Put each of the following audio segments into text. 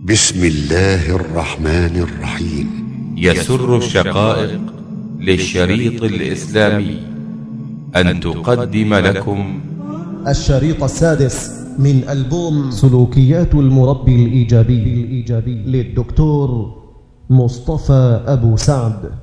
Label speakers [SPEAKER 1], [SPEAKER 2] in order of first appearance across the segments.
[SPEAKER 1] بسم الله الرحمن الرحيم.
[SPEAKER 2] يسر الشقائق للشريط الإسلامي أن تقدم لكم
[SPEAKER 3] الشريط السادس من ألبوم سلوكيات المربي الإيجابي للدكتور مصطفى أبو سعد.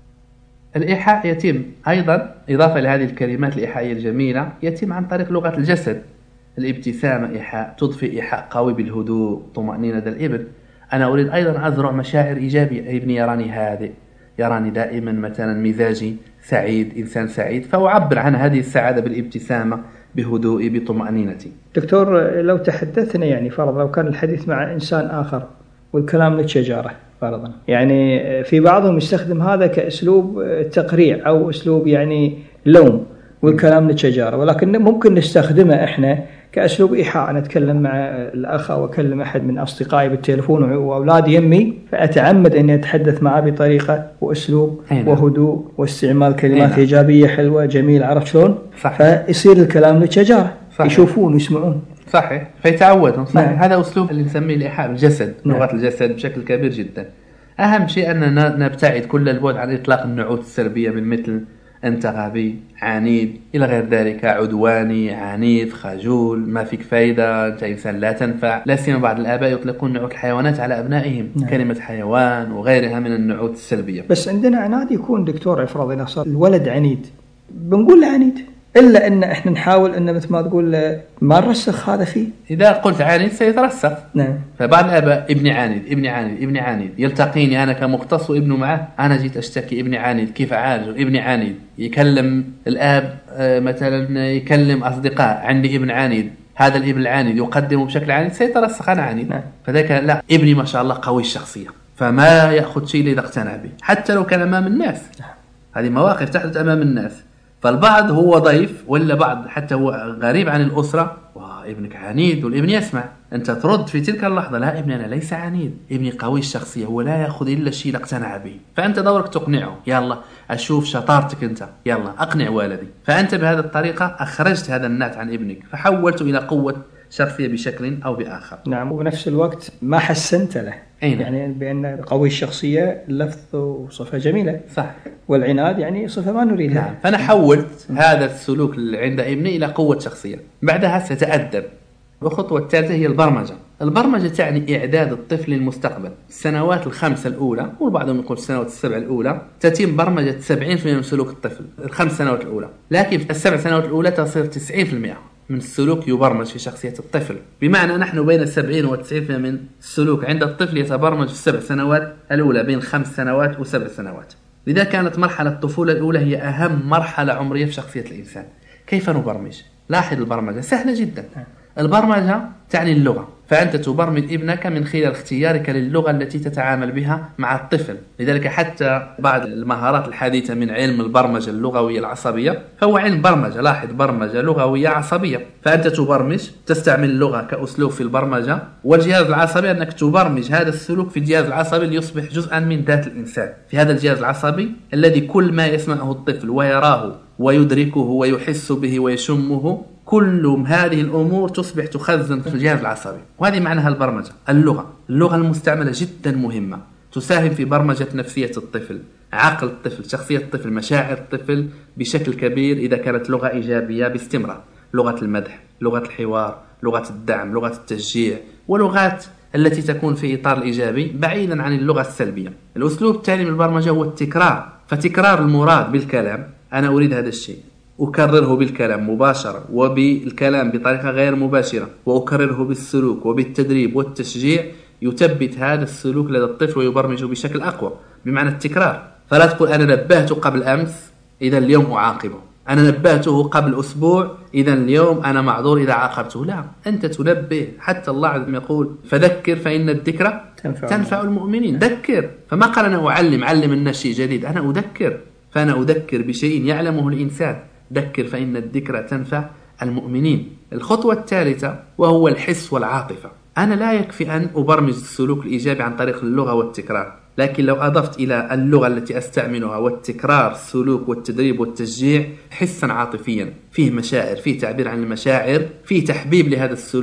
[SPEAKER 4] الإيحاء يتم أيضا إضافة لهذه الكلمات الإيحائية الجميلة يتم عن طريق لغة الجسد. الابتسامة إيحاء، تضفي إيحاء قوي بالهدوء طمأنينة الإبن. أنا أريد أيضا أزرع مشاعر إيجابية، ابني يراني هادئ، يراني دائما مثلا مزاجي سعيد، إنسان سعيد، فأعبر عن هذه السعادة بالابتسامة، بهدوئي، بطمأنينتي.
[SPEAKER 5] دكتور، لو تحدثنا يعني فرض لو كان الحديث مع إنسان آخر والكلام للشجارة فرضا، يعني في بعضهم يستخدم هذا كأسلوب تقريع أو أسلوب يعني لوم والكلام للشجارة، ولكن ممكن نستخدمه إحنا كأسلوب إيحاء. أنا أتكلم مع الأخ أو أكلم أحد من أصدقائي بالتليفون وأولادي يمي، فأتعمد أني أتحدث معه بطريقة وأسلوب وهدوء واستعمال كلمات إيجابية حلوة جميلة، عرفت شلون؟ فيصير الكلام للشجارة، يشوفون ويسمعون.
[SPEAKER 4] صحيح، فيتعودون. صحيح. هذا أسلوب اللي نسميه الإيحاء بالجسد، لغة الجسد بشكل كبير جدا. أهم شيء أننا نبتعد كل البعد عن إطلاق النعوت السلبية من مثل أنت غبي، عنيد، إلى غير ذلك، عدواني، عنيف، خجول، ما فيك فايدة، أنت إنسان لا تنفع. لا سيما بعض الآباء يطلقون نعوت الحيوانات على أبنائهم، كلمة حيوان وغيرها من النعوت السلبية.
[SPEAKER 5] بس عندنا عناد يكون دكتور افرض إذا صار الولد عنيد بنقول له عنيد، إلا أن إحنا نحاول أن مثل ما تقول ما نرسخ هذا فيه.
[SPEAKER 4] إذا قلت عنيد سيترسخ.
[SPEAKER 5] نعم.
[SPEAKER 4] فبعض الآباء ابني عنيد، ابني عنيد، ابني عنيد، يلتقيني أنا كمختص وابنه معه، أنا جيت أشتكي ابني عنيد، كيف أعالجه؟ ابني عنيد. يكلم الآب مثلا، يكلم أصدقاء، عندي ابن عنيد، هذا الابن العنيد يقدمه بشكل عنيد، سيترسخ أنا عنيد.
[SPEAKER 5] نعم.
[SPEAKER 4] فذلك لا، ابني ما شاء الله قوي الشخصية، فما يأخذ شيء إذا اقتنع به حتى لو كان أمام الناس. هذه مواقف تحدث أمام الناس. فالبعض هو ضيف، ولا بعض حتى هو غريب عن الأسرة، وابنك عنيد، والابن يسمع، أنت ترد في تلك اللحظة لا، ابني أنا ليس عنيد، ابني قوي الشخصية، هو لا يأخذ إلا الشيء اللي اقتنع به. فأنت دورك تقنعه، يلا أشوف شطارتك أنت، يلا أقنع والدي. فأنت بهذه الطريقة أخرجت هذا النات عن ابنك، فحولته إلى قوة شخصية بشكل أو بآخر.
[SPEAKER 5] نعم. وبنفس الوقت ما حسنت له. يعني بأن قوي الشخصية لفظ وصفة جميلة.
[SPEAKER 4] صح.
[SPEAKER 5] والعناد يعني صفة ما نريدها.
[SPEAKER 4] نعم. فأنا حولت هذا السلوك عند ابني إلى قوة شخصية. بعدها ستتأدب. والخطوة الثالثة هي البرمجة. البرمجة تعني إعداد الطفل للمستقبل. السنوات الخمسة الأولى، وبعضهم يقول السنوات السبع الأولى، تتم برمجة 70% من سلوك الطفل، الخمس سنوات الأولى. لكن في السبع سنوات الأولى تصير 90% من السلوك يبرمج في شخصية الطفل. بمعنى نحن بين 70 و 90% من السلوك عند الطفل يتبرمج في السبع سنوات الأولى، بين 5 سنوات و7 سنوات. لذا كانت مرحلة الطفولة الأولى هي أهم مرحلة عمرية في شخصية الإنسان. كيف نبرمج؟ لاحظ البرمجة سهلة جدا. البرمجة تعني اللغة، فأنت تبرمج ابنك من خلال اختيارك للغة التي تتعامل بها مع الطفل. لذلك حتى بعض المهارات الحديثة من علم البرمجة اللغوية العصبية فهو علم برمجة. لاحظ، برمجة لغوية عصبية، فأنت تبرمج، تستعمل اللغة كأسلوب في البرمجة، والجهاز العصبي أنك تبرمج هذا السلوك في الجهاز العصبي ليصبح جزءا من ذات الإنسان. في هذا الجهاز العصبي الذي كل ما يسمعه الطفل ويراه ويدركه ويحس به ويشمه، كل هذه الأمور تصبح تخزن في الجهاز العصبي. وهذه معناها البرمجة. اللغة المستعملة جدا مهمة، تساهم في برمجة نفسية الطفل، عقل الطفل، شخصية الطفل، مشاعر الطفل بشكل كبير إذا كانت لغة إيجابية باستمرار. لغة المدح، لغة الحوار، لغة الدعم، لغة التشجيع، ولغات التي تكون في إطار الإيجابي بعيدا عن اللغة السلبية. الأسلوب التالي من البرمجة هو التكرار. فتكرار المراد بالكلام، أنا أريد هذا الشيء، أكرره بالكلام مباشرة، وبالكلام بطريقة غير مباشرة، وأكرره بالسلوك وبالتدريب والتشجيع، يثبت هذا السلوك لدى الطفل ويبرمجه بشكل أقوى، بمعنى التكرار. فلا تقول أنا نبهته قبل أمس إذا اليوم أعاقبه، أنا نبهته قبل أسبوع إذا اليوم أنا معذور إذا عاقبته. لا، أنت تنبه. حتى الله عز وجل يقول فذكر فإن الذكرى تنفع المؤمنين. ذكر. فما قال أنا علم الناس شيء جديد، أنا أذكر. فأنا أذكر بشيء يعلمه الإنسان. ذكر فإن الذكرى تنفع المؤمنين. الخطوة الثالثة وهو الحس والعاطفة. أنا لا يكفي أن أبرمج السلوك الإيجابي عن طريق اللغة والتكرار، لكن لو أضفت إلى اللغة التي أستعملها والتكرار السلوك والتدريب والتشجيع حسا عاطفيا، فيه مشاعر، فيه تعبير عن المشاعر، فيه تحبيب لهذا السلوك،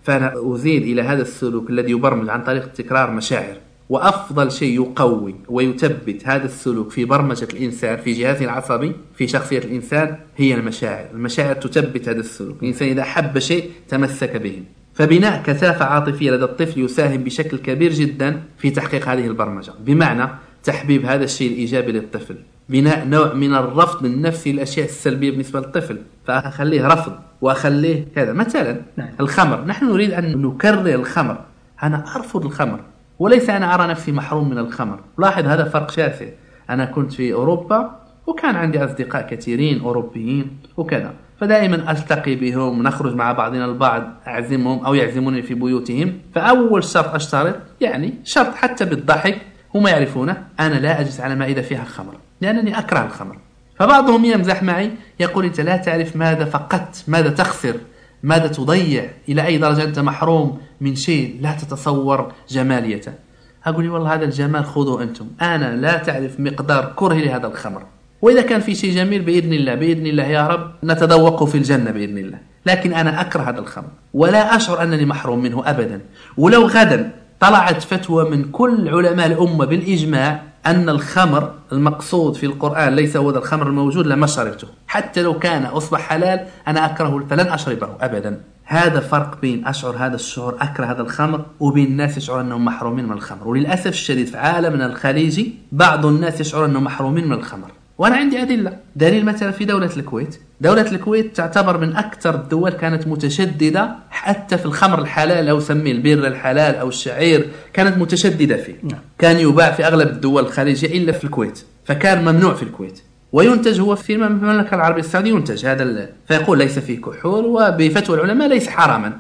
[SPEAKER 4] فأنا أزيد إلى هذا السلوك الذي يبرمج عن طريق التكرار مشاعر. وأفضل شيء يقوي ويثبت هذا السلوك في برمجة الإنسان في جهازه العصبي في شخصية الإنسان هي المشاعر. المشاعر تثبت هذا السلوك. الإنسان إذا حب شيء تمسك به. فبناء كثافة عاطفية لدى الطفل يساهم بشكل كبير جدا في تحقيق هذه البرمجة، بمعنى تحبيب هذا الشيء الإيجابي للطفل، بناء نوع من الرفض النفسي للأشياء السلبية بالنسبة للطفل، فأخليه رفض وأخليه كذا. مثلا الخمر، نحن نريد أن نكرر الخمر، أنا أرفض الخمر وليس أنا أرى نفسي محروم من الخمر. لاحظ هذا فرق شاسع. أنا كنت في أوروبا وكان عندي أصدقاء كثيرين أوروبيين وكذا، فدائما ألتقي بهم، نخرج مع بعضنا البعض، أعزمهم أو يعزموني في بيوتهم. فأول شرط أشترط، يعني شرط حتى بالضحك، هم يعرفونه، أنا لا أجلس على مائدة فيها الخمر لأنني أكره الخمر. فبعضهم يمزح معي يقول أنت لا تعرف ماذا فقدت، ماذا تخسر، ماذا تضيع، إلى أي درجة أنت محروم من شيء لا تتصور جماليته. أقول لي والله هذا الجمال خذوا أنتم، أنا لا تعرف مقدار كرهي لهذا الخمر، وإذا كان في شيء جميل بإذن الله بإذن الله يا رب نتذوقه في الجنة بإذن الله، لكن أنا أكره هذا الخمر ولا أشعر أنني محروم منه أبدا. ولو غدا طلعت فتوى من كل علماء الأمة بالإجماع أن الخمر المقصود في القرآن ليس هو الخمر الموجود لما شربته، حتى لو كان أصبح حلال أنا أكره فلن أشربه أبدا. هذا فرق بين أشعر هذا الشعور أكره هذا الخمر وبين الناس يشعر أنهم محرومين من الخمر. وللأسف الشديد في عالمنا الخليجي بعض الناس يشعر أنهم محرومين من الخمر، وأنا عندي أدلة. دليل مثلا في دولة الكويت. دولة الكويت تعتبر من أكثر الدول كانت متشددة حتى في الخمر الحلال أو سميه البير الحلال أو الشعير، كانت متشددة فيه. كان يباع في أغلب الدول الخليجية إلا في الكويت، فكان ممنوع في الكويت. وينتج هو في المملكة العربية السعودية ينتج هذا فيقول ليس فيه كحول، وبفتوى العلماء ليس حراما،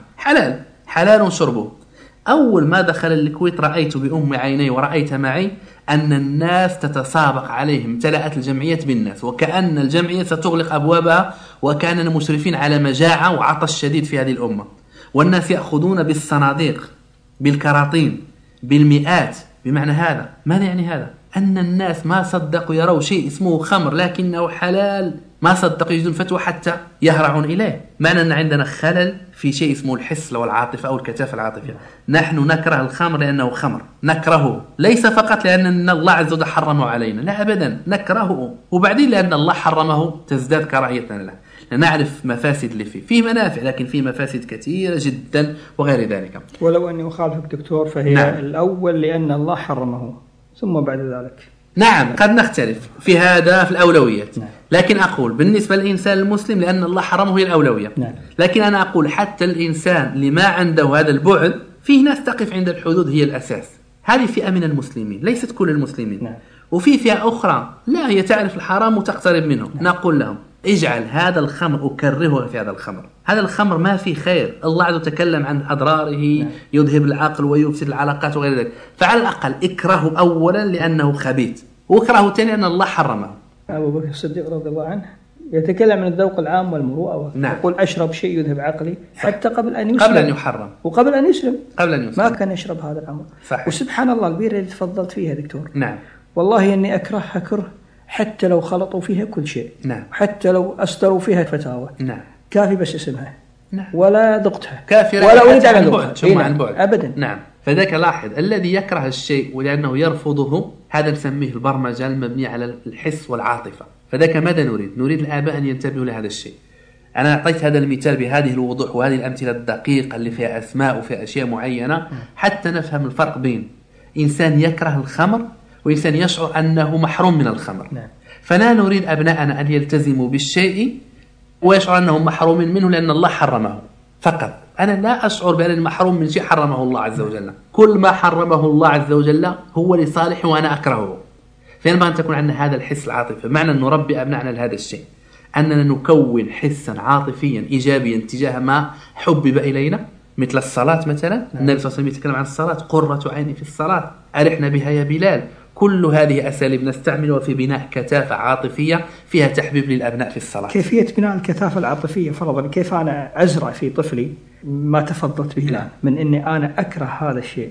[SPEAKER 4] حلال شربه. أول ما دخل الكويت رأيت بأم عيني ورأيت معي أن الناس تتسابق عليهم، امتلأت الجمعية بالناس وكأن الجمعية ستغلق أبوابها، وكاننا مشرفين على مجاعة وعطش شديد في هذه الأمة، والناس يأخذون بالصناديق بالكراطين بالمئات. بمعنى هذا ماذا يعني هذا؟ أن الناس ما صدقوا يروا شيء اسمه خمر لكنه حلال، ما صدقوا يجدون فتوى حتى يهرعون إليه. معنى أن عندنا خلل في شيء اسمه الحس أو العاطفة أو الكثافة العاطفية. نحن نكره الخمر لأنه خمر، نكرهه ليس فقط لأن الله عز وجل حرمه علينا، لا أبدا، نكرهه وبعدين لأن الله حرمه تزداد كراهيتنا له، نعرف مفاسد اللي فيه منافع لكن فيه مفاسد كثيرة جدا وغير ذلك.
[SPEAKER 5] ولو أني أخالفك دكتور فهي الأول لأن الله حرمه، ثم بعد ذلك
[SPEAKER 4] نعم قد نختلف في هذا في الأولويات. لكن أقول بالنسبة للإنسان المسلم لأن الله حرمه هي الأولوية. لكن أنا أقول حتى الإنسان لما عنده هذا البعد، فيه ناس تقف عند الحدود هي الأساس. هذه فئة من المسلمين، ليست كل المسلمين. وفي فئة أخرى لا، هي تعرف الحرام وتقترب منه. نقول لهم اجعل هذا الخمر، أكرهه في هذا الخمر، هذا الخمر ما فيه خير، الله عز وجل تكلم عن أضراره، يذهب العقل ويفسد العلاقات وغير ذلك. فعلى الأقل اكرهه أولا لأنه خبيث، واكرهه ثانيا لأن الله حرمه.
[SPEAKER 5] أبو بكر الصديق رضي الله عنه يتكلم عن الذوق العام والمروءة، يقول أشرب شيء يذهب عقلي حتى قبل أن يسلم،
[SPEAKER 4] قبل أن يحرم
[SPEAKER 5] وقبل أن يسلم،
[SPEAKER 4] ما
[SPEAKER 5] كان يشرب هذا الأمر. وسبحان الله البيرة اللي تفضلت فيها دكتور، والله إني أكرهها كره حتى لو خلطوا فيها كل شيء، حتى لو أستروا فيها فتاوى، كافي بس اسمها، ولا ذقتها،
[SPEAKER 4] كافي
[SPEAKER 5] ولا أريد أن أذوقها
[SPEAKER 4] عن بعد أبدا. فذاك لاحظ الذي يكره الشيء ولأنه يرفضه، هذا نسميه البرمجة المبنية على الحس والعاطفة. فذاك ماذا نريد الآباء أن ينتبهوا لهذا الشيء. أنا أعطيت هذا المثال بهذه الوضوح وهذه الأمثلة الدقيقة اللي فيها أسماء وفيها أشياء معينة حتى نفهم الفرق بين إنسان يكره الخمر وإنسان يشعر أنه محروم من الخمر. فلا نريد أبناءنا أن يلتزموا بالشيء ويشعر أنهم محرومين منه لأن الله حرمه فقط. أنا لا أشعر بأنني محروم من شيء حرمه الله عز وجل، كل ما حرمه الله عز وجل هو لصالحه وأنا أكرهه. فينبغي أن تكون عندنا هذا الحس العاطفي. معنى أن نربي أبنائنا لهذا الشيء أننا نكون حسا عاطفيا إيجابيا تجاه ما حبب إلينا، مثل الصلاة مثلا. النبي صلى الله عليه وسلم يتكلم عن الصلاة، قرة عيني في الصلاة، أرحنا بها يا بلال. كل هذه أساليب نستعملها في بناء كثافة عاطفية فيها تحبيب للأبناء في الصلاة.
[SPEAKER 5] كيفية بناء الكثافة العاطفية فرضا، كيف أنا أزرع في طفلي ما تفضلت به الآن من إني أنا أكره هذا الشيء،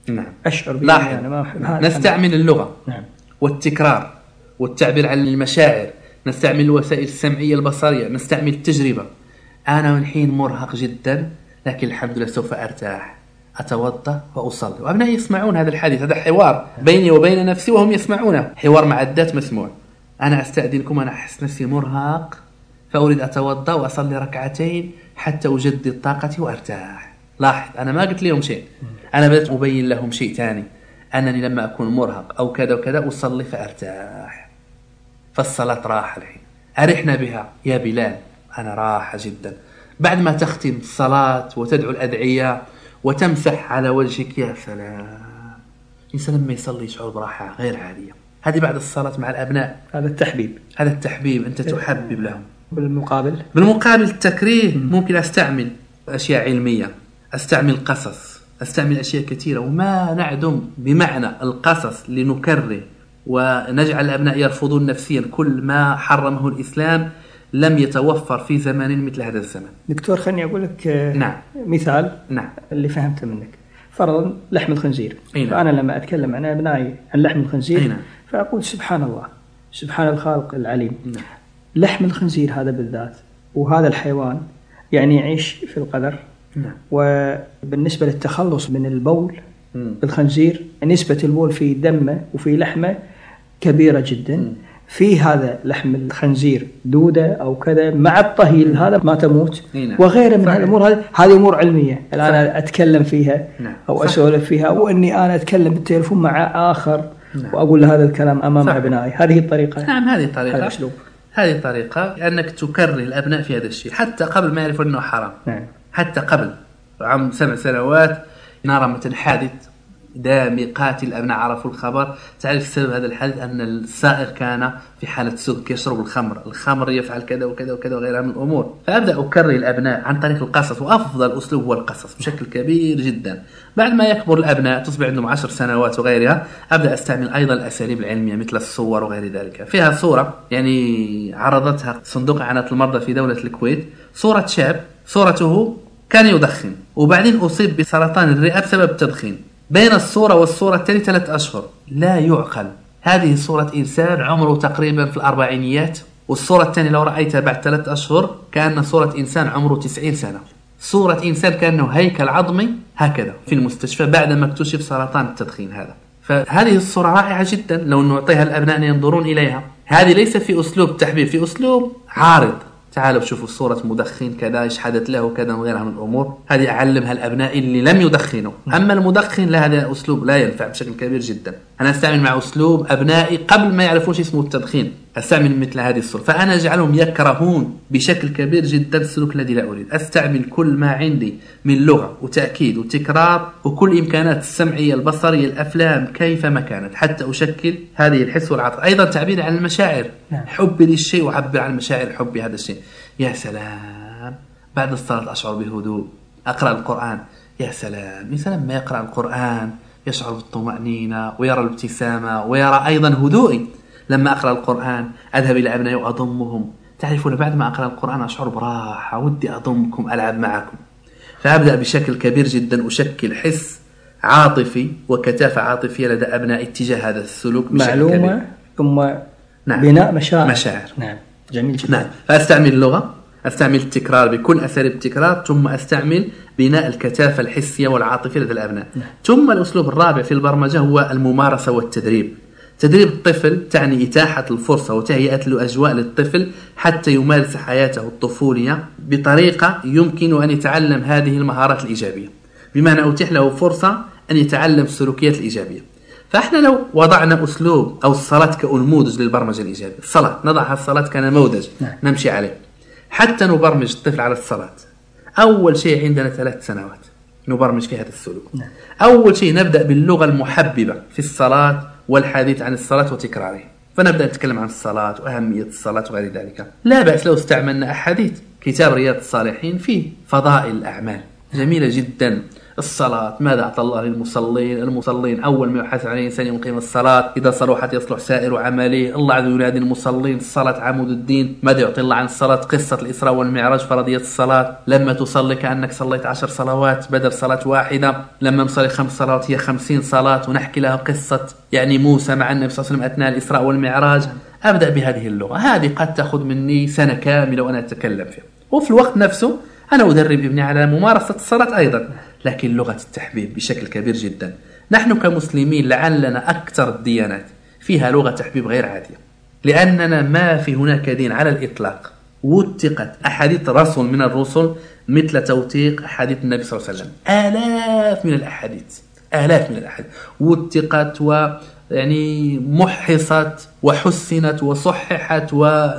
[SPEAKER 5] أشعر به أنا ما أحب هذا.
[SPEAKER 4] نستعمل اللغة والتكرار والتعبير عن المشاعر، نستعمل الوسائل السمعية البصرية، نستعمل التجربة. أنا من حين مرهق جدا لكن الحمد لله سوف أرتاح، أتوضأ وأصلي. وأبنائي يسمعون هذا الحديث، هذا حوار بيني وبين نفسي وهم يسمعونه، حوار مع الذات مسموع. أنا أستأذنكم، أنا أحس نفسي مرهق فأريد أتوضأ وأصلي ركعتين حتى أجدد طاقتي وأرتاح. لاحظ، أنا ما قلت لهم شيء، أنا بدأت أبين لهم شيء ثاني، أنني لما أكون مرهق أو كذا وكذا أصلي فأرتاح. فالصلاة راحة الحين، أرحنا بها يا بلال، أنا راحة جدا. بعد ما تختم الصلاة وتدعو الأدعية وتمسح على وجهك، يا سلام. الإنسان لما يصلي يشعر براحة غير عادية. هذه بعد الصلاة مع الأبناء،
[SPEAKER 5] هذا التحبيب،
[SPEAKER 4] هذا التحبيب، أنت تحبب لهم.
[SPEAKER 5] بالمقابل
[SPEAKER 4] التكريه ممكن أستعمل أشياء علمية، أستعمل قصص، أستعمل أشياء كثيرة، وما نعدم بمعنى القصص لنكره ونجعل الأبناء يرفضون نفسيا كل ما حرمه الإسلام. لم يتوفر في زمان مثل هذا الزمن.
[SPEAKER 5] دكتور، خلني أقول لك
[SPEAKER 4] نعم.
[SPEAKER 5] مثال
[SPEAKER 4] نعم.
[SPEAKER 5] اللي فهمته منك. فرضا لحم الخنزير،
[SPEAKER 4] نعم.
[SPEAKER 5] فأنا لما أتكلم عن أبنائي عن لحم الخنزير،
[SPEAKER 4] نعم.
[SPEAKER 5] فأقول سبحان الله، سبحان الخالق العليم.
[SPEAKER 4] نعم.
[SPEAKER 5] لحم الخنزير هذا بالذات، وهذا الحيوان يعني يعيش في القدر.
[SPEAKER 4] نعم.
[SPEAKER 5] وبالنسبة للتخلص من البول بالخنزير، نسبة البول في دمه وفي لحمه كبيرة جدا. في هذا لحم الخنزير دودة أو كذا، مع الطهي هذا ما تموت. وغيره من الأمور. هذه أمور علمية الآن أتكلم فيها أو أسولف فيها، وإني أنا أتكلم بالتليفون مع آخر وأقول له هذا الكلام أمام أبنائي. هذه الطريقة.
[SPEAKER 4] نعم، هذه الطريقة،
[SPEAKER 5] هذا أسلوب.
[SPEAKER 4] هذه الطريقة أنك تكره الأبناء في هذا الشيء حتى قبل ما يعرفوا أنه حرام.
[SPEAKER 5] نعم.
[SPEAKER 4] حتى قبل عام 7 سنوات نرى مثل حادث دامي قاتل، الأبناء عرفوا الخبر. تعرف سبب هذا الحادث؟ أن السائق كان في حالة سكر، يشرب الخمر يفعل كذا وكذا وكذا وغيرها من الأمور. فأبدأ أكرر الأبناء عن طريق القصص، وأفضل أسلوب هو القصص بشكل كبير جدا. بعد ما يكبر الأبناء تصبح عندهم 10 سنوات وغيرها، أبدأ أستعمل أيضا الأساليب العلمية مثل الصور وغير ذلك. فيها صورة يعني عرضتها صندوق إعانة المرضى في دولة الكويت، صورة شاب صورته كان يدخن وبعدين أصيب بسرطان الرئة بسبب التدخين. بين الصورة والصورة التالية 3 أشهر. لا يعقل. هذه صورة إنسان عمره تقريبا في الأربعينيات، والصورة الثانية لو رأيتها بعد 3 أشهر كأن صورة إنسان عمره 90 سنة. صورة إنسان كأنه هيكل عظمي هكذا في المستشفى بعد ما اكتشف سرطان التدخين هذا. فهذه الصورة رائعة جدا لو نعطيها الأبناء ينظرون إليها. هذه ليس في أسلوب تحبيب، في أسلوب عارض. تعالوا شوفوا صورة مدخن كذا، ايش حدث له كذا وغيرها من الأمور. هذه أعلمها الأبناء اللي لم يدخنوا. أما المدخن لا، هذا أسلوب لا ينفع بشكل كبير جدا. أنا أستعمل مع أسلوب أبنائي قبل ما يعرفون شيء اسمه التدخين، أستعمل مثل هذه الصورة. فأنا أجعلهم يكرهون بشكل كبير جدا السلوك الذي لا أريد. أستعمل كل ما عندي من لغة وتأكيد وتكرار وكل إمكانات السمعية البصرية الأفلام كيفما كانت حتى أشكل هذه الحس والعاطفة. أيضا تعبير عن المشاعر، حبي للشيء وعبر عن مشاعر حبي هذا الشيء. يا سلام، بعد الصلاة أشعر بهدوء، أقرأ القرآن، يا سلام. الإنسان لما يقرأ القرآن يشعر بالطمأنينة ويرى الابتسامة ويرى أيضا هدوئي. لما أقرأ القرآن أذهب إلى أبنائي وأضمهم. تعرفون بعد ما أقرأ القرآن أشعر براحة، ودي أضمكم ألعب معكم. فأبدأ بشكل كبير جدا أشكل حس عاطفي وكثافة عاطفية لدى أبنائي اتجاه هذا السلوك.
[SPEAKER 5] معلومة ثم
[SPEAKER 4] نعم.
[SPEAKER 5] بناء مشاعر.
[SPEAKER 4] نعم،
[SPEAKER 5] جميل جدا.
[SPEAKER 4] نعم. فأستعمل اللغة، أستعمل التكرار بكل أساليب التكرار، ثم أستعمل بناء الكثافة الحسية والعاطفية لدى الأبناء. ثم الأسلوب الرابع في البرمجة هو الممارسة والتدريب. تدريب الطفل تعني إتاحة الفرصة وتهيئة الأجواء للطفل حتى يمارس حياته الطفولية بطريقة يمكن أن يتعلم هذه المهارات الإيجابية، بمعنى أتيح له فرصة أن يتعلم السلوكيات الإيجابية. فإحنا لو وضعنا أسلوب أو الصلاة كنموذج للبرمجة الإيجابية، الصلاة نضعها الصلاة كنموذج نمشي عليه حتى نبرمج الطفل على الصلاة. أول شيء عندنا 3 سنوات نبرمج في هذا السلوك. أول شيء نبدأ باللغة المحببة في الصلاة والحديث عن الصلاة وتكراره. فنبدأ نتكلم عن الصلاة وأهمية الصلاة وغير ذلك. لا بأس لو استعملنا أحاديث. كتاب رياض الصالحين فيه فضائل الأعمال جميلة جدا. الصلاة ماذا أعطى الله للمصلين؟ المصلين أول ما يحاسب عليه إنسان يوم قيام الصلاة، إذا صلحت يصلح سائر عمله. الله عز وجل ينادي المصلين، الصلاة عمود الدين. ماذا يعطي الله عن الصلاة؟ قصة الإسراء والمعراج، فرضية الصلاة. لما تصلي كأنك صليت 10 صلوات بدل صلاة واحدة. لما نصلي 5 صلوات هي 50 صلاة، ونحكي لها قصة يعني موسى مع النبي صلى الله عليه وسلم أثناء الإسراء والمعراج. أبدأ بهذه اللغة. هذه قد تأخذ مني سنة كاملة وأنا أتكلم فيها. وفي الوقت نفسه أنا أدرب ابني على ممارسة الصلاة أيضا، لكن لغة التحبيب بشكل كبير جدا. نحن كمسلمين لعلنا أكثر الديانات فيها لغة تحبيب غير عادية، لأننا ما في هناك دين على الإطلاق وثقت أحاديث رسول من الرسل مثل توثيق أحاديث النبي صلى الله عليه وسلم. آلاف من الأحاديث وثقت ويعني محصت وحسنت وصححت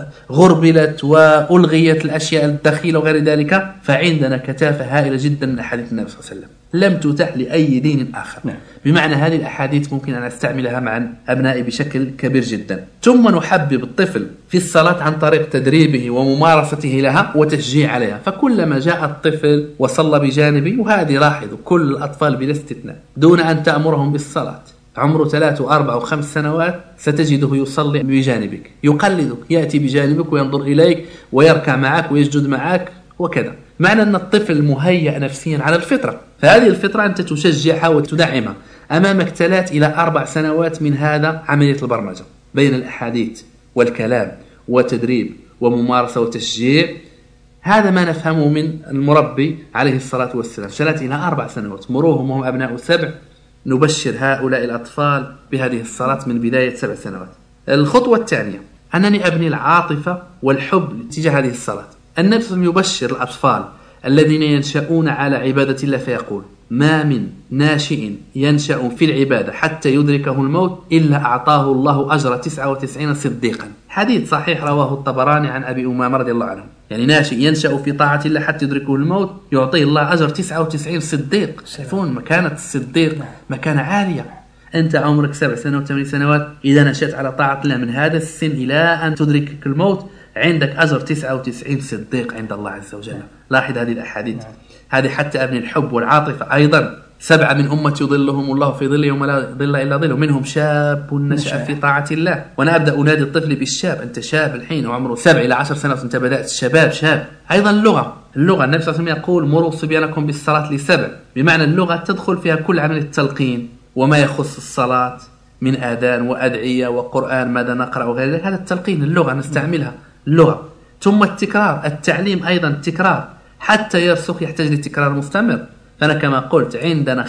[SPEAKER 4] وغربلت وألغيت الأشياء الدخيلة وغير ذلك. فعندنا كثافة هائلة جدا من أحاديث النبي صلى الله عليه وسلم لم تتاح لأي دين آخر. بمعنى هذه الأحاديث ممكن أن أستعملها مع أبنائي بشكل كبير جدا. ثم نحبب الطفل في الصلاة عن طريق تدريبه وممارسته لها وتشجيع عليها. فكلما جاء الطفل وصلى بجانبي، وهذه لاحظوا كل الأطفال بلا استثناء دون أن تأمرهم بالصلاة، عمره 3 و4 و5 سنوات ستجده يصلي بجانبك، يقلدك، يأتي بجانبك وينظر إليك ويركع معك ويسجد معك وكذا. معنى أن الطفل مهيأ نفسيا على الفطرة، فهذه الفطرة أنت تشجعها وتدعمها. أمامك 3 إلى 4 سنوات من هذا عملية البرمجة بين الأحاديث والكلام وتدريب وممارسة وتشجيع. هذا ما نفهمه من المربي عليه الصلاة والسلام. 3 إلى 4 سنوات مروهم وهم أبناء 7. نبشر هؤلاء الأطفال بهذه الصلاة من بداية 7 سنوات. الخطوة الثانية أنني أبني العاطفة والحب تجاه هذه الصلاة. النبي صلى الله عليه وسلم يبشر الأطفال الذين ينشأون على عبادة الله فيقول: ما من ناشئ ينشأ في العبادة حتى يدركه الموت إلا أعطاه الله أجر 99 صديقا. حديث صحيح رواه الطبراني عن أبي أمامة رضي الله عنه. يعني ناشئ ينشأ في طاعة الله حتى يدركه الموت يعطيه الله أجر 99 صديق. شايفون مكانة الصديق مكانة عالية. أنت عمرك 7 سنوات و8 سنوات، إذا نشأت على طاعة الله من هذا السن إلى أن تدركك الموت عندك أجر 99 صديق عند الله عز وجل. لاحظ هذه الأحاديث. هذه حتى أبني الحب والعاطفة. أيضا 7 من أمتي يظلهم الله في ظله يوم لا ظل إلا ظله، منهم شاب نشأ في طاعة الله. وأنا أبدأ أنادي الطفل بالشاب. أنت شاب الحين وعمره 7 إلى 10 سنوات أنت بدأت الشباب شاب. أيضا اللغة النبي صلى الله عليه وسلم يقول: مروا صبيانكم بالصلاة ل7. بمعنى اللغة تدخل فيها كل عمل التلقين وما يخص الصلاة من آذان وأدعية وقرآن ماذا نقرأ وغير ذلك. هذا التلقين اللغة نستعملها اللغة. ثم التكرار، التعليم أيضا التكرار حتى يرسخ يحتاج لتكرار مستمر. فأنا كما قلت عندنا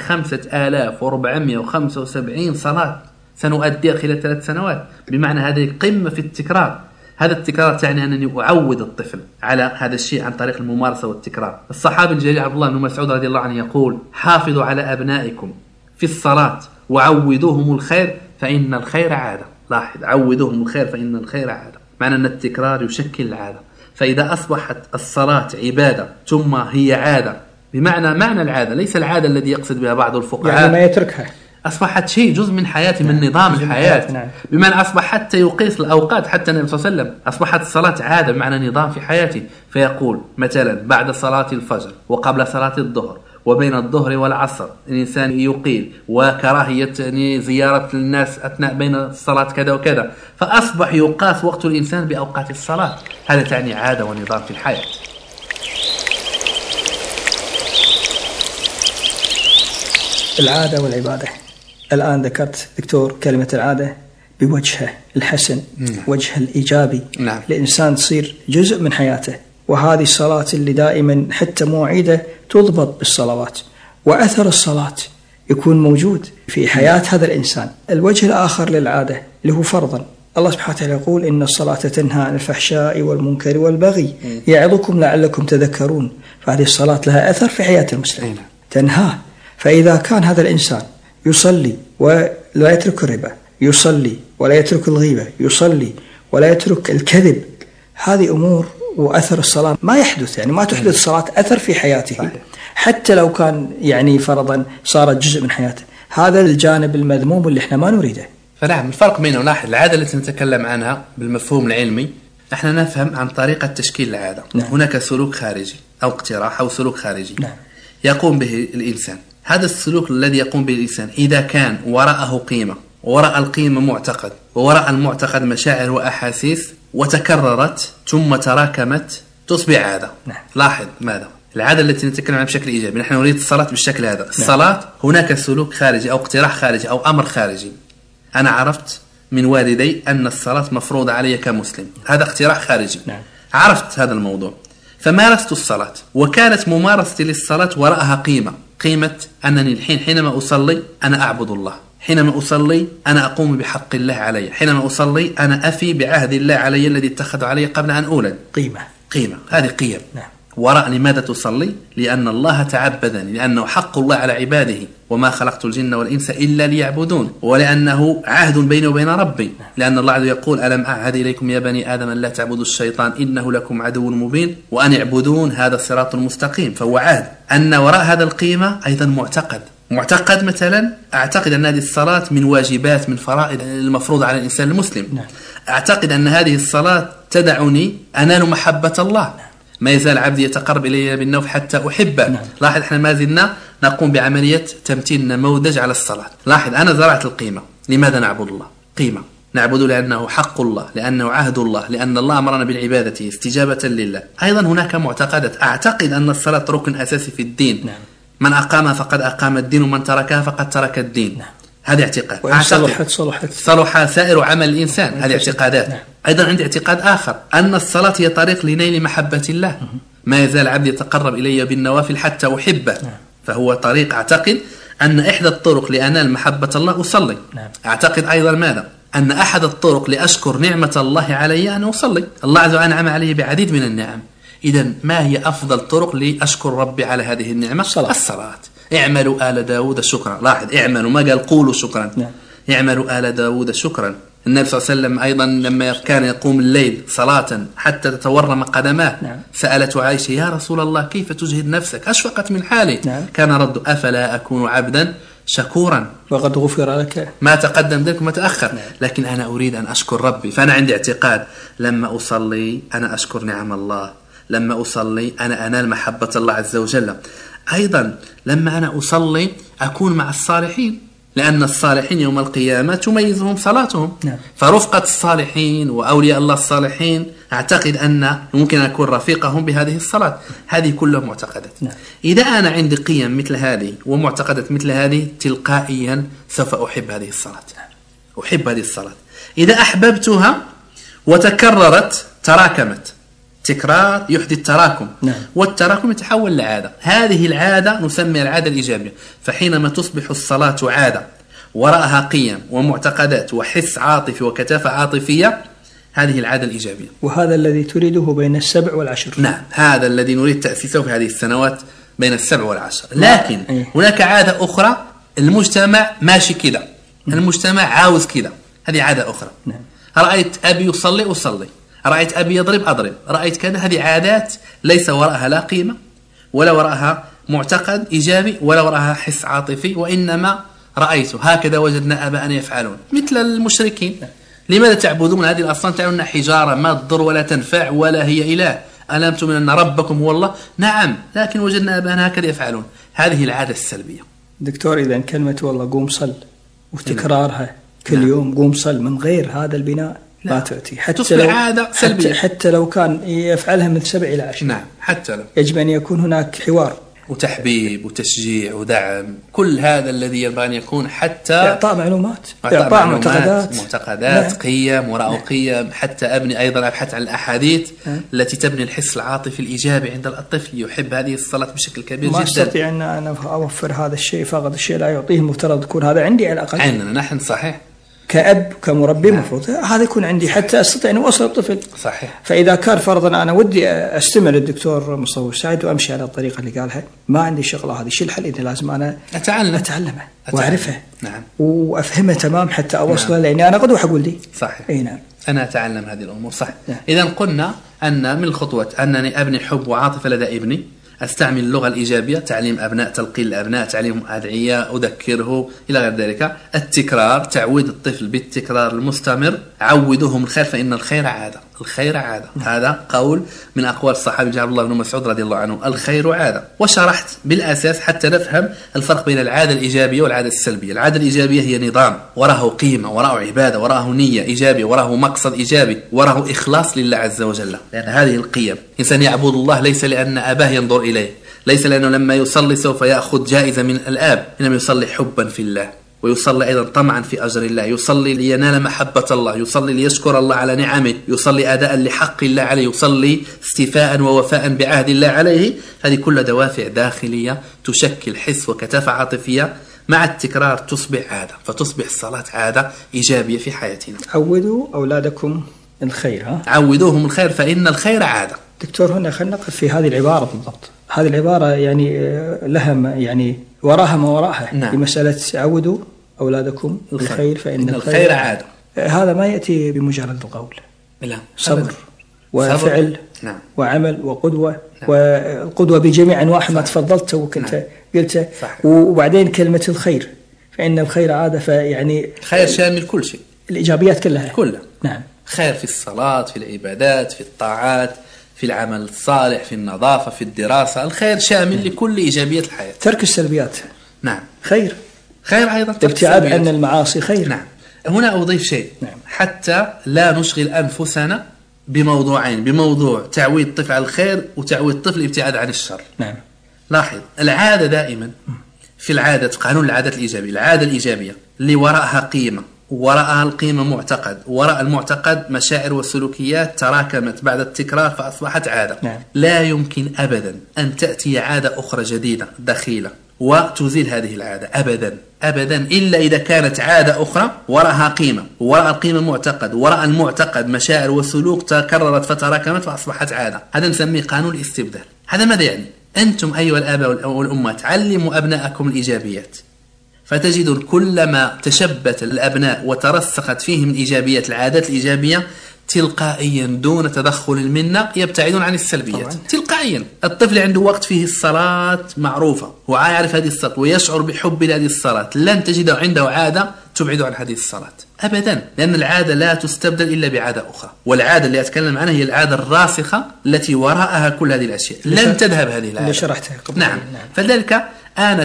[SPEAKER 4] 5475 صلاة سنؤديها خلال 3 سنوات. بمعنى هذه قمة في التكرار. هذا التكرار تعني أنني أعود الطفل على هذا الشيء عن طريق الممارسة والتكرار. الصحابي الجليل عبد الله بن مسعود رضي الله عنه يقول: حافظوا على أبنائكم في الصلاة وعودوهم الخير فإن الخير عادة. لاحظ، عودوهم الخير فإن الخير عادة. معنى أن التكرار يشكل العادة. فإذا أصبحت الصلاة عبادة ثم هي عادة، بمعنى معنى العادة ليس العادة الذي يقصد بها بعض الفقهاء
[SPEAKER 5] يعني ما يتركها،
[SPEAKER 4] أصبحت شيء جزء من حياتي من نظام الحياة. بمعنى أصبح حتى يقيس الأوقات. حتى النبي صلى الله عليه وسلم أصبحت الصلاة عادة بمعنى نظام في حياتي. فيقول مثلا بعد صلاة الفجر وقبل صلاة الظهر وبين الظهر والعصر الإنسان يقيل، وكراهية زيارة الناس أثناء بين الصلاة كذا وكذا. فأصبح يقاس وقت الإنسان بأوقات الصلاة. هذا تعني عادة ونظام في الحياة.
[SPEAKER 5] العادة والعبادة. الآن ذكرت دكتور كلمة العادة بوجهه الحسن، وجهه الإيجابي. الإنسان تصير جزء من حياته. وهذه الصلاة اللي دائما حتى مواعيده تضبط بالصلوات، وأثر الصلاة يكون موجود في حياة هذا الإنسان. الوجه الآخر للعادة اللي هو فرضا. الله سبحانه وتعالى يقول: إن الصلاة تنهى عن الفحشاء والمنكر والبغي يعظكم لعلكم تذكرون. فهذه الصلاة لها أثر في حياة المسلم، تنهاه. فإذا كان هذا الإنسان يصلي ولا يترك الربا، يصلي ولا يترك الغيبة، يصلي ولا يترك الكذب، هذه أمور وأثر الصلاة ما يحدث. يعني ما تحدث الصلاة أثر في حياته حتى لو كان يعني فرضا صارت جزء من حياته. هذا الجانب المذموم اللي احنا ما نريده.
[SPEAKER 4] فنعم الفرق بينه ونلاحظ العادة التي نتكلم عنها بالمفهوم العلمي احنا نفهم عن طريقة تشكيل العادة. هناك سلوك خارجي أو اقتراح أو سلوك خارجي يقوم به الإنسان. هذا السلوك الذي يقوم به الإنسان إذا كان وراءه قيمة، وراء القيمة معتقد، ووراء المعتقد مشاعر وأحاسيس، وتكررت ثم تراكمت تصبح عادة. لاحظ ماذا؟ العادة التي نتكلم عنها بشكل إيجابي. نحن نريد الصلاة بالشكل هذا. الصلاة هناك سلوك خارجي أو اقتراح خارجي أو أمر خارجي. أنا عرفت من والدي أن الصلاة مفروضة علي كمسلم، هذا اقتراح خارجي. عرفت هذا الموضوع، فمارست الصلاة، وكانت ممارستي للصلاة وراءها قيمة أنني الحين حينما أصلي أنا أعبد الله، حينما أصلي أنا أقوم بحق الله علي، حينما أصلي أنا أفي بعهد الله علي الذي اتخذ علي قبل أن أولد. قيمة هذه قيم.
[SPEAKER 5] نعم.
[SPEAKER 4] وراء لماذا تصلي؟ لأن الله تعبدني، لأنه حق الله على عباده، وما خلقت الجن والإنس إلا ليعبدون، ولأنه عهد بيني وبين ربي، لأن الله يقول ألم أعهد إليكم يا بني آدم أن لا تعبدوا الشيطان إنه لكم عدو مبين وأن اعبدون هذا الصراط المستقيم، فهو عهد. أن وراء هذا القيمة أيضا معتقد مثلا أعتقد أن هذه الصلاة من واجبات من فرائض المفروض على الإنسان المسلم. أعتقد أن هذه الصلاة تدعني أنال محبة الله. ما يزال عبدي يتقرب إلي بالنوف حتى أحبه. لاحظ احنا ما زلنا نقوم بعملية تمتين نموذج على الصلاة. لاحظ أنا زرعت القيمة. لماذا نعبد الله؟ قيمة نعبد لأنه حق الله، لأنه عهد الله، لأن الله أمرنا بالعبادة استجابة لله. أيضا هناك معتقدات. أعتقد أن الصلاة ركن أساسي في الدين. من أقامها فقد أقام الدين، ومن تركها فقد ترك الدين. هذا اعتقاد. صلح سائر عمل الإنسان. هذه اعتقادات. أيضا عندي اعتقاد آخر أن الصلاة هي طريق لنيل محبة الله. ما يزال عبدي يتقرب إلي بالنوافل حتى أحبه. فهو طريق. أعتقد أن إحدى الطرق لأنال محبة الله أصلي. أعتقد أيضا ماذا؟ أن أحد الطرق لأشكر نعمة الله علي أن أصلي. الله عز وجل أنعم علي بعديد من النعم. إذن ما هي أفضل طرق لأشكر ربي على هذه النعمة؟ الصلاة. اعملوا آل داود شكرا. لاحظ اعملوا، ما قال قولوا شكرا. اعملوا آل داود شكرا. النبي صلى الله عليه وسلم أيضا لما كان يقوم الليل صلاة حتى تتورم قدماه سألته عائشة يا رسول الله كيف تجهد نفسك؟ أشفقت من حالي. كان رد أفلا أكون عبدا شكورا
[SPEAKER 5] وقد غفر لك
[SPEAKER 4] ما تقدم ذلك وما تأخر. لكن أنا أريد أن أشكر ربي. فأنا عندي اعتقاد لما أصلي أنا أشكر نعم الله، لما أصلي أنا أنال محبة الله عز وجل. أيضا لما أنا أصلي أكون مع الصالحين، لأن الصالحين يوم القيامة تميزهم صلاتهم. فرفقة الصالحين وأولياء الله الصالحين أعتقد أن ممكن أكون رفيقهم بهذه الصلاة. هذه كلها معتقدات. إذا أنا عندي قيم مثل هذه ومعتقدات مثل هذه تلقائيا سوف أحب هذه الصلاة. أحب هذه الصلاة. إذا أحببتها وتكررت تراكمت. تكرار يحدث تراكم. والتراكم يتحول لعادة. هذه العادة نسميها العادة الإيجابية. فحينما تصبح الصلاة عادة وراءها قيم ومعتقدات وحس عاطفي وكثافة عاطفية، هذه العادة الإيجابية.
[SPEAKER 5] وهذا الذي تريده بين 7 و10.
[SPEAKER 4] نعم، هذا الذي نريد تأسيسه في هذه السنوات بين 7 و10. لكن هناك عادة أخرى، المجتمع ماشي كذا، المجتمع عاوز كذا، هذه عادة أخرى. رأيت أبي يصلي أصلي، رأيت أبي يضرب أضرب، رأيت كذا. هذه عادات ليس وراءها لا قيمة ولا وراءها معتقد إيجابي ولا وراءها حس عاطفي، وإنما رأيت هكذا وجدنا آباءنا يفعلون مثل المشركين. لماذا تعبدون هذه الأصنام؟ تعلمون حجارة ما تضر ولا تنفع ولا هي إله. ألم تؤمن أن ربكم هو الله؟ نعم، لكن وجدنا آباءنا هكذا يفعلون. هذه العادة السلبية.
[SPEAKER 5] دكتور، إذا كلمة والله قوم صل وتكرارها كل يوم قوم صل من غير هذا البناء لا تأتي، حتى لو عادة سلبية، حتى لو كان يفعلها من 7 إلى 10.
[SPEAKER 4] نعم، حتى لو
[SPEAKER 5] يجب أن يكون هناك حوار
[SPEAKER 4] وتحبيب وتشجيع ودعم، كل هذا الذي ينبغي أن يكون، حتى
[SPEAKER 5] إعطاء معلومات، إعطاء معتقدات
[SPEAKER 4] قيم وراء قيم. حتى أبني أيضا أبحث عن الأحاديث التي تبني الحس العاطفي الإيجابي عند الطفل، يحب هذه الصلاة بشكل كبير جدا.
[SPEAKER 5] ما أستطيع أن أنا أوفر هذا الشيء، فقط الشيء لا يعطيه، المفترض يكون هذا عندي على الأقل.
[SPEAKER 4] عندنا نحن صحيح
[SPEAKER 5] كأب كمربي مفروض هذا يكون عندي حتى أستطيع أن أوصل الطفل.
[SPEAKER 4] صحيح.
[SPEAKER 5] فإذا كان فرضا أنا ودي أستمع للدكتور مصطفى سعد وأمشي على الطريقة اللي قالها، ما عندي شغلة هذه، شو الحل؟ إذا لازم أنا أتعلمه وأعرفه.
[SPEAKER 4] نعم.
[SPEAKER 5] وأفهمه تمام حتى أوصله. لأني أنا قد أقول لي
[SPEAKER 4] صحيح.
[SPEAKER 5] أي نعم.
[SPEAKER 4] أنا أتعلم هذه الأمور. صح. إذا قلنا أن من الخطوة أنني أبني حب وعاطفة لدى ابني، أستعمل اللغة الإيجابية، تعليم أبناء، تلقين الأبناء، تعليمهم أدعية، أذكره إلى غير ذلك. التكرار، تعويد الطفل بالتكرار المستمر. عودهم الخير فإن الخير عادة. الخير عادة، هذا قول من أقوال الصحابي جابر الله بن مسعود رضي الله عنه، الخير عادة. وشرحت بالأساس حتى نفهم الفرق بين العادة الإيجابية والعادة السلبية. العادة الإيجابية هي نظام وراه قيمة، وراه عبادة، وراه نية إيجابية، وراه مقصد إيجابي، وراه إخلاص لله عز وجل. لأن هذه القيم، إنسان يعبد الله ليس لأن أباه ينظر إليه، ليس لأنه لما يصلي سوف يأخذ جائزة من الآب، إنما يصلي حبا في الله، ويصلي أيضا طمعا في أجر الله، يصلي لينال محبة الله، يصلي ليشكر الله على نعمه، يصلي أداء لحق الله عليه، يصلي استيفاء ووفاء بعهد الله عليه. هذه كلها دوافع داخلية تشكل حس وكثافة عاطفية، مع التكرار تصبح عادة، فتصبح الصلاة عادة إيجابية في حياتنا.
[SPEAKER 5] عودوا أولادكم الخير.
[SPEAKER 4] عودوهم الخير فإن الخير عادة.
[SPEAKER 5] دكتور، هنا خلينا نقف في هذه العبارة بالضبط. هذه العبارة يعني لها يعني وراها ما وراها.
[SPEAKER 4] نعم.
[SPEAKER 5] بمسألة عودوا أولادكم الخير فإن
[SPEAKER 4] الخير عادة.
[SPEAKER 5] هذا ما يأتي بمجرد القول،
[SPEAKER 4] لا،
[SPEAKER 5] صبر وفعل.
[SPEAKER 4] نعم.
[SPEAKER 5] وعمل وقدوة.
[SPEAKER 4] نعم.
[SPEAKER 5] والقدوة بجميع أنواعها ما تفضلت وكنت
[SPEAKER 4] نعم.
[SPEAKER 5] قلت.
[SPEAKER 4] صح.
[SPEAKER 5] وبعدين كلمة الخير فإن الخير عادة، فيعني
[SPEAKER 4] خير شامل كل شيء،
[SPEAKER 5] الإيجابيات كلها.
[SPEAKER 4] نعم. خير في الصلاة، في العبادات، في الطاعات، في العمل الصالح، في النظافة، في الدراسة. الخير شامل لكل إيجابيات الحياة.
[SPEAKER 5] ترك السلبيات
[SPEAKER 4] نعم
[SPEAKER 5] خير
[SPEAKER 4] أيضا.
[SPEAKER 5] الابتعاد عن المعاصي خير.
[SPEAKER 4] نعم. هنا أضيف شيء.
[SPEAKER 5] نعم.
[SPEAKER 4] حتى لا نشغل أنفسنا بموضوعين، بموضوع تعويد الطفل على الخير وتعويد الطفل الابتعاد عن الشر.
[SPEAKER 5] نعم.
[SPEAKER 4] لاحظ العادة دائما في العادة، في قانون العادات الإيجابية، العادة الإيجابية اللي وراءها قيمة، وراءها القيمة معتقد، وراء المعتقد مشاعر وسلوكيات تراكمت بعد التكرار فأصبحت عادة.
[SPEAKER 5] نعم.
[SPEAKER 4] لا يمكن أبدا أن تأتي عادة أخرى جديدة دخيلة وتزيل هذه العادة أبدا إلا إذا كانت عادة أخرى وراءها قيمة، وراء القيمة معتقد، وراء المعتقد مشاعر وسلوك تكررت فتراكمت فأصبحت عادة. هذا نسميه قانون الاستبدال. هذا ماذا يعني؟ أنتم أيها الآباء والأمات علموا أبناءكم الإيجابيات، فتجدون كلما تشبت الأبناء وترسخت فيهم الإيجابيات، العادات الإيجابية، تلقائيا دون تدخل منا يبتعدون عن السلبيات. طبعا. تلقائيا الطفل عنده وقت فيه الصلاة معروفة وعارف هذه الصلاة ويشعر بحب هذه الصلاة، لن تجد عنده عادة تبعد عن هذه الصلاة أبدا، لأن العادة لا تستبدل إلا بعادة أخرى. والعادة اللي أتكلم عنها هي العادة الراسخة التي وراءها كل هذه الأشياء، لن تذهب هذه العادة
[SPEAKER 5] اللي شرحتها قبل.
[SPEAKER 4] نعم. فذلك أنا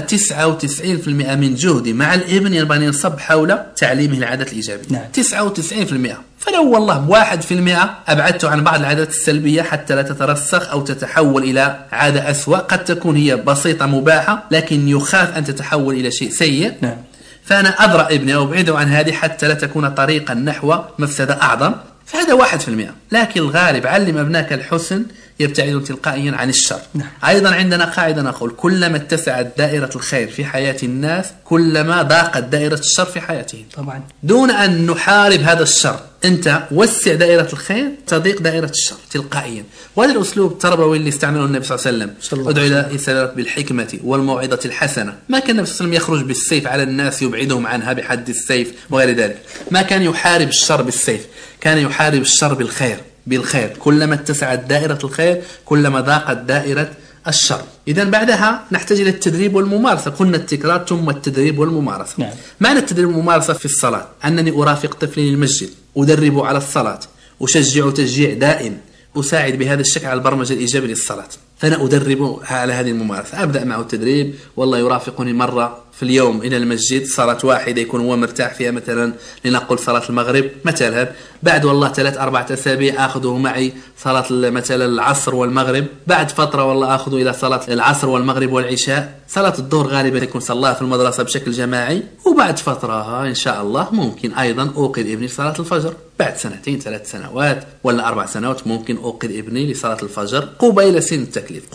[SPEAKER 4] 99% من جهدي مع الابن ينبغي أن ينصب حول تعليمه العادات الإيجابية.
[SPEAKER 5] نعم.
[SPEAKER 4] 99%. فلو والله 1% أبعدته عن بعض العادات السلبية حتى لا تترسخ أو تتحول إلى عادة أسوأ، قد تكون هي بسيطة مباحة لكن يخاف أن تتحول إلى شيء سيء.
[SPEAKER 5] نعم.
[SPEAKER 4] فأنا أدرى ابني وأبعده عن هذه حتى لا تكون طريقا نحو مفسدة أعظم. فهذا 1%. لكن الغالب علم أبناك الحسن يبتعدون تلقائيا عن الشر.
[SPEAKER 5] نعم.
[SPEAKER 4] أيضا عندنا قاعدة نقول كلما اتسعت دائرة الخير في حياة الناس كلما ضاقت دائرة الشر في حياتهم.
[SPEAKER 5] طبعا.
[SPEAKER 4] دون أن نحارب هذا الشر، أنت وسع دائرة الخير تضيق دائرة الشر تلقائيا. وهذا الأسلوب التربوي اللي استعمله النبي صلى الله عليه وسلم، ادعو إلى سبيل بالحكمة والموعظة الحسنة. ما كان النبي صلى الله عليه وسلم يخرج بالسيف على الناس يبعدهم عنها بحد السيف وغير ذلك، ما كان يحارب الشر بالسيف، كان يحارب الشر بالخير. كلما اتسعت دائرة الخير كلما ضاقت دائرة الشر. إذن بعدها نحتاج إلى التدريب والممارسة. قلنا التكرار ثم التدريب والممارسة.
[SPEAKER 5] نعم.
[SPEAKER 4] معنى التدريب والممارسة في الصلاة أنني أرافق طفلي للمسجد، أدربه على الصلاة، أشجعه تشجيع دائم، أساعد بهذا الشكل على البرمجة الإيجابية للصلاة. فأنا أدربه على هذه الممارسة، أبدأ معه التدريب. والله يرافقني مرة في اليوم إلى المسجد، صلاة واحدة يكون هو مرتاح فيها، مثلا لنقل صلاة المغرب مثلا. بعد والله 3-4 أسابيع أخذه معي صلاة مثلا العصر والمغرب. بعد فترة والله أخذه إلى صلاة العصر والمغرب والعشاء. صلاة الظهر غالبا يكون صلاها في المدرسة بشكل جماعي. وبعد فترة إن شاء الله ممكن أيضا أوقظ ابني صلاة الفجر. بعد 2 3 سنوات ولا 4 سنوات ممكن أوقظ ابني لصلاة الفجر قبيل سن التكليف.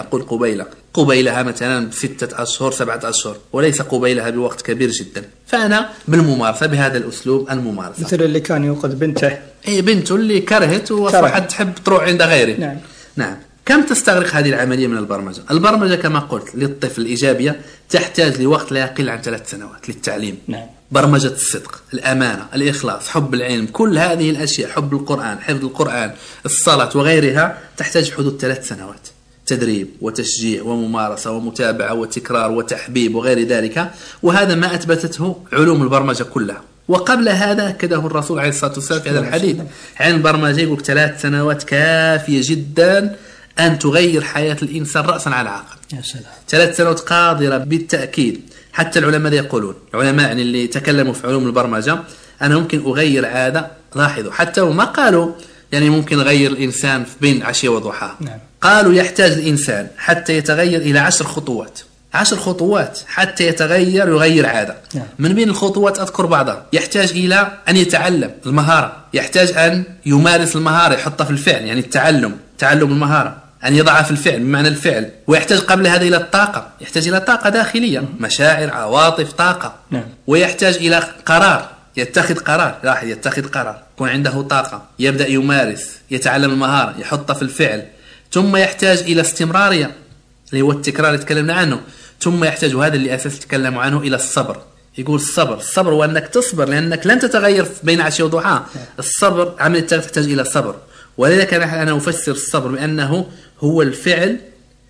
[SPEAKER 4] قبيلها مثلا 6 أشهر 7 أشهر، وليس قبيلها بوقت كبير جدا. فأنا بالممارسة بهذا الأسلوب الممارسة.
[SPEAKER 5] مثل اللي كان يوقظ بنته،
[SPEAKER 4] بنته اللي كرهت وأصبحت تحب تروح عند غيره. نعم. كم تستغرق هذه العملية من البرمجة؟ البرمجة كما قلت للطفل الإيجابية تحتاج لوقت لا يقل عن 3 سنوات للتعليم.
[SPEAKER 5] نعم.
[SPEAKER 4] برمجة الصدق، الأمانة، الإخلاص، حب العلم، كل هذه الأشياء، حب القرآن، حفظ القرآن، الصلاة وغيرها، تحتاج حدود 3 سنوات تدريب وتشجيع وممارسة ومتابعة وتكرار وتحبيب وغير ذلك. وهذا ما أثبتته علوم البرمجة كلها. وقبل هذا أكده الرسول عليه الصلاة والسلام في هذا الحديث عن البرمجة، يقول 3 سنوات كافية جدا أن تغير حياة الإنسان رأسا على عقب.
[SPEAKER 5] يا سلام.
[SPEAKER 4] 3 سنوات قادرة بالتأكيد. حتى العلماء يقولون، العلماء يعني اللي تكلموا في علوم البرمجة، أنا ممكن أغير عادة. لاحظوا حتى وما قالوا يعني ممكن أغير الإنسان بين عشية وضحاها.
[SPEAKER 5] نعم.
[SPEAKER 4] قالوا يحتاج الإنسان حتى يتغير إلى 10 خطوات 10 خطوات حتى يغير عادة. من بين الخطوات أذكر بعضها. يحتاج إلى أن يتعلم المهارة، يحتاج أن يمارس المهارة، يحطها في الفعل، يعني تعلم المهارة، أن يضعها في الفعل بمعنى الفعل. ويحتاج قبل هذا إلى الطاقة، يحتاج إلى طاقة داخلية، مشاعر، عواطف، طاقة. ويحتاج إلى قرار، يتخذ قرار، لاحظ يتخذ قرار، يكون عنده طاقة، يبدأ يمارس، يتعلم المهارة، يحطها في الفعل. ثم يحتاج إلى استمرارية اللي هو التكرار اللي تكلمنا عنه. ثم يحتاج، وهذا اللي أساس تكلموا عنه، إلى الصبر. يقول الصبر هو أنك تصبر، لأنك لن تتغير بين عشية وضحاها. الصبر عمل التغيير تحتاج إلى صبر. ولذلك أنا أفسر الصبر بأنه هو الفعل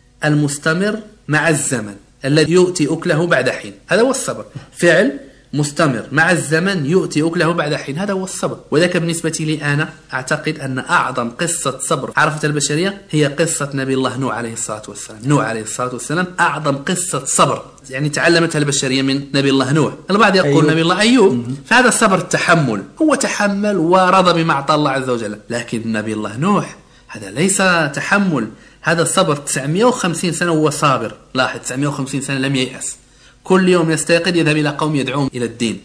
[SPEAKER 4] المستمر مع الزمن الذي يؤتي أكله بعد حين. هذا هو الصبر، فعل مستمر مع الزمن يؤتي أكله بعد حين، هذا هو الصبر. وذلك بالنسبة لي أنا أعتقد أن أعظم قصة صبر عرفت البشرية هي قصة نبي الله نوح عليه الصلاة والسلام. نوح عليه الصلاة والسلام أعظم قصة صبر يعني تعلمتها البشرية من نبي الله نوح. البعض يقول نبي الله أيوب، فهذا الصبر التحمل، هو تحمل ورضى بما أعطى الله عز وجل. لكن نبي الله نوح هذا ليس تحمل، هذا الصبر. 950 سنة هو صابر، لاحظ 950 سنة لم ييأس، كل يوم يستيقظ يذهب إلى قوم يدعوهم إلى الدين.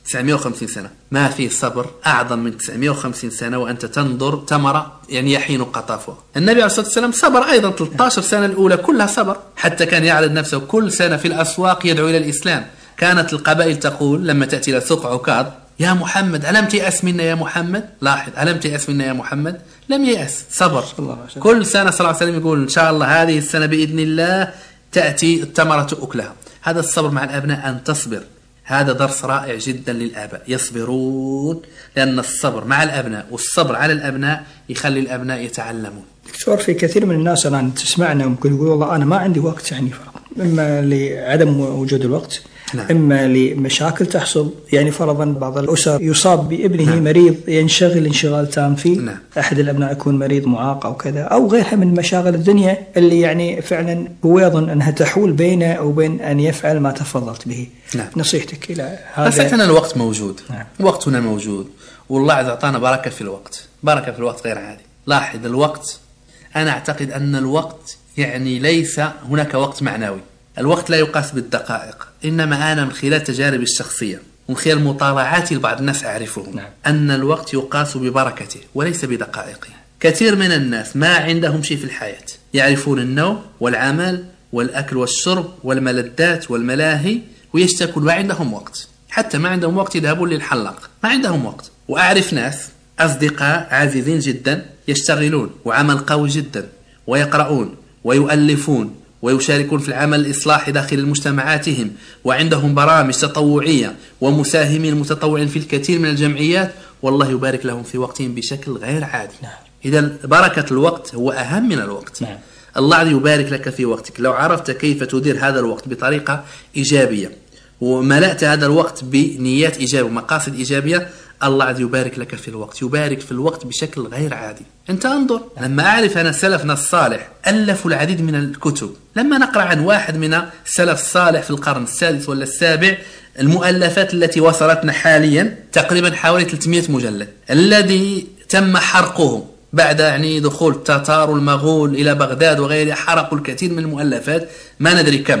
[SPEAKER 4] 950 سنة ما في صبر أعظم من 950 سنة وأنت تنظر تمرة يعني يحين قطافها. النبي عليه الصلاة والسلام صبر أيضا 13 سنة الأولى كلها صبر، حتى كان يعرض نفسه كل سنة في الأسواق يدعو إلى الإسلام. كانت القبائل تقول لما تأتي إلى سوق عكاظ: يا محمد ألم تيأس منا يا محمد؟ لاحظ، ألم تيأس منا يا محمد؟ لم يأس، صبر. كل سنة صلى الله عليه وسلم يقول إن شاء الله هذه السنة بإذن الله تأتي التمرة أكلها. هذا الصبر مع الأبناء، أن تصبر. هذا درس رائع جدا للآباء، يصبرون، لأن الصبر مع الأبناء والصبر على الأبناء يخلي الأبناء يتعلمون.
[SPEAKER 5] دكتور، في كثير من الناس الآن تسمعنا ممكن يقول والله أنا ما عندي وقت، يعني إما لعدم وجود الوقت، إما لمشاكل تحصل، يعني فرضا بعض الأسر يصاب بابنه مريض، ينشغل انشغال تام فيه، أحد الأبناء يكون مريض معاق أو كذا أو غيرها من مشاغل الدنيا اللي يعني فعلا هو يظن أنها تحول بينه أو بين أن يفعل ما تفضلت به. نصيحتك إلى هذا؟
[SPEAKER 4] أساسا الوقت موجود، وقتنا موجود، والله عز أعطانا بركة في الوقت، بركة في الوقت غير عادي. لاحظ الوقت، أنا أعتقد أن الوقت يعني ليس هناك وقت معنوي. الوقت لا يقاس بالدقائق، إنما أنا من خلال تجاربي الشخصية ومن خلال مطالعاتي لبعض الناس أعرفهم أن الوقت يقاس ببركته وليس بدقائقه. كثير من الناس ما عندهم شيء في الحياة، يعرفون النوم والعمل والأكل والشرب والملذات والملاهي ويشتكون ما عندهم وقت، حتى ما عندهم وقت يذهبون للحلاق، ما عندهم وقت. وأعرف ناس أصدقاء عزيزين جدا يشتغلون وعمل قوي جدا ويقرؤون ويؤلفون ويشاركون في العمل الإصلاحي داخل مجتمعاتهم، وعندهم برامج تطوعية ومساهمين متطوعين في الكثير من الجمعيات، والله يبارك لهم في وقتهم بشكل غير عادي. إذا بركة الوقت هو أهم من الوقت. الله يبارك لك في وقتك لو عرفت كيف تدير هذا الوقت بطريقة إيجابية وملأت هذا الوقت بنيات إيجابية ومقاصد إيجابية، الله عز يبارك لك في الوقت، يبارك في الوقت بشكل غير عادي. أنت انظر، لما أعرف أنا سلفنا الصالح ألفوا العديد من الكتب، لما نقرأ عن واحد من السلف الصالح في القرن السادس ولا السابع، المؤلفات التي وصلتنا حاليا تقريبا حوالي 300 مجلد، الذي تم حرقهم بعد يعني دخول التتار والمغول إلى بغداد وغيرها، حرقوا الكثير من المؤلفات ما ندري كم.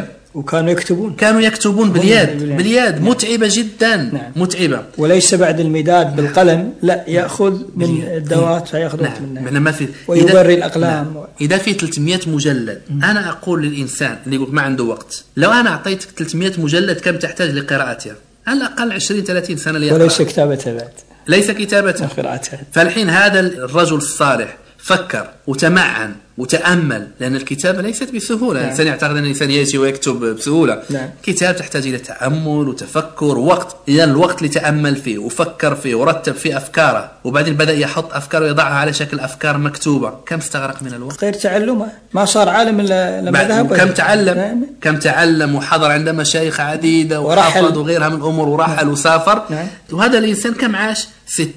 [SPEAKER 5] وكانوا
[SPEAKER 4] يكتبون باليد متعبة جدا. متعبة،
[SPEAKER 5] وليس بعد المداد بالقلم، لا يأخذ من الدوات فيأخذ منها
[SPEAKER 4] ما في
[SPEAKER 5] ويبري الأقلام.
[SPEAKER 4] إذا في 300 مجلد أنا أقول للإنسان اللي يقول ما عنده وقت، لو أنا أعطيتك 300 مجلد كم تحتاج لقراءتها؟ على الأقل 20-30 سنة ليقرأ،
[SPEAKER 5] وليس كتابتها بعد،
[SPEAKER 4] ليس كتابتها،
[SPEAKER 5] قراءتها.
[SPEAKER 4] فالحين هذا الرجل الصالح فكر وتمعن وتأمل، لأن الكتابة ليست بسهولة. الإنسان يعتقد أن الإنسان يأتي ويكتب بسهولة. كتاب تحتاج إلى تأمل وتفكر ووقت، إذا الوقت لتأمل فيه وفكر فيه ورتب فيه أفكاره، وبعدين بدأ يحط أفكار ويضعها على شكل أفكار مكتوبة. كم استغرق من الوقت؟
[SPEAKER 5] غير تعلمه، ما صار عالم لما ذهب.
[SPEAKER 4] كم تعلم وحضر عند مشايخ عديدة وحفظ وغيرها من الأمور ورحل وسافر. وهذا الإنسان كم عاش؟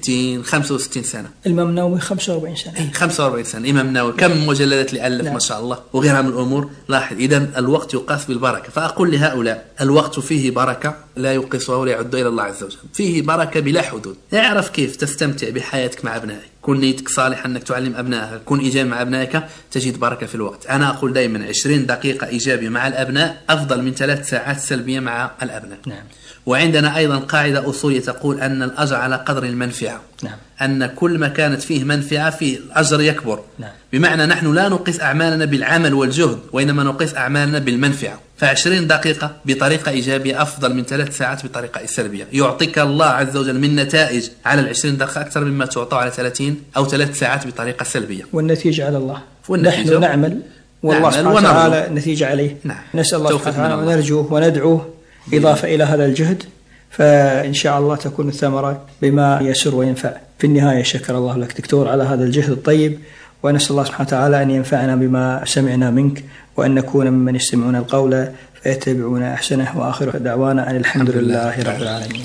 [SPEAKER 4] 60-65 سنة.
[SPEAKER 5] الإمام النووي 45 سنة.
[SPEAKER 4] 45 سنة الإمام النووي، كم مجلدات اللي ألف ما شاء الله وغيرها من الأمور. لاحظ، إذا الوقت يقاس بالبركة. فأقول لهؤلاء الوقت فيه بركة لا يقيسها ولا يعد إلى الله عز وجل، فيه بركة بلا حدود. اعرف كيف تستمتع بحياتك مع أبنائك، كون نيتك صالحة أنك تعلم أبنائك، كون إيجابي مع أبنائك، تجد بركة في الوقت. أنا أقول دائما 20 دقيقة إيجابي مع الأبناء أفضل من 3 ساعات سلبية مع الأبناء.
[SPEAKER 5] نعم.
[SPEAKER 4] وعندنا أيضا قاعدة أصولية تقول أن الأجر على قدر المنفعة.
[SPEAKER 5] نعم.
[SPEAKER 4] أن كل ما كانت فيه منفعة فيه الأجر يكبر.
[SPEAKER 5] نعم.
[SPEAKER 4] بمعنى نحن لا نقيس أعمالنا بالعمل والجهد، وإنما نقيس أعمالنا بالمنفعة. ف20 دقيقة بطريقة إيجابية أفضل من 3 ساعات بطريقة سلبية. يعطيك الله عز وجل من نتائج على 20 دقيقة أكثر مما تعطى على 30 أو 3 ساعات بطريقة سلبية.
[SPEAKER 5] والنتيجة على الله. نحن نعمل والله سبحانه وتعالى النتيجة عليه.
[SPEAKER 4] نعم.
[SPEAKER 5] نسأل الله سبحانه وتعالى ونرجوه وندعوه إضافة إلى هذا الجهد، فإن شاء الله تكون الثمرة بما يسر وينفع. في النهاية شكر الله لك دكتور على هذا الجهد الطيب، ونسأل الله سبحانه وتعالى أن ينفعنا بما سمعنا منك، وأن نكون ممن يستمعون القول فيتبعون أحسنه. وآخر دعوانا أن الحمد لله رب العالمين.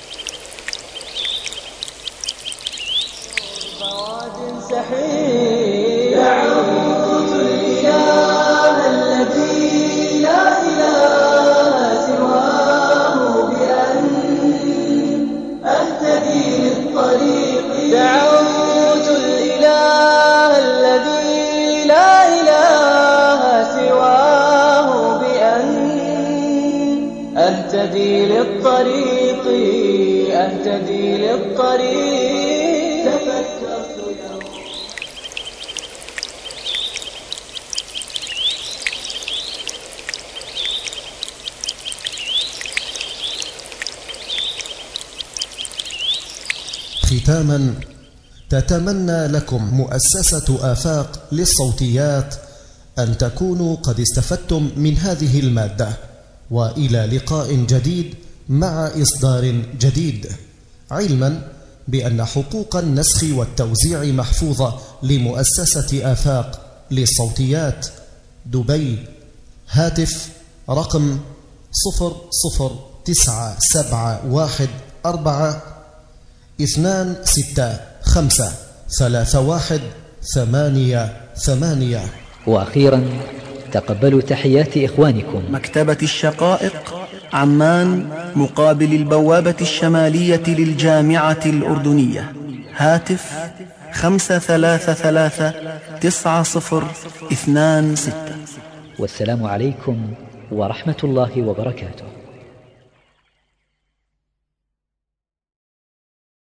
[SPEAKER 6] دعوت الإله الذي لا إله سواه بأن أهتدي للطريق أهتدي للطريق. تفكرت يوم
[SPEAKER 3] ختاما، تتمنى لكم مؤسسة آفاق للصوتيات أن تكونوا قد استفدتم من هذه المادة، وإلى لقاء جديد مع إصدار جديد، علما بأن حقوق النسخ والتوزيع محفوظة لمؤسسة آفاق للصوتيات دبي. هاتف رقم 0011426531888.
[SPEAKER 7] وأخيرا تقبلوا تحيات إخوانكم
[SPEAKER 8] مكتبة الشقائق، عمان، مقابل البوابة الشمالية للجامعة الأردنية. هاتف 533-9026.
[SPEAKER 7] والسلام عليكم ورحمة الله وبركاته.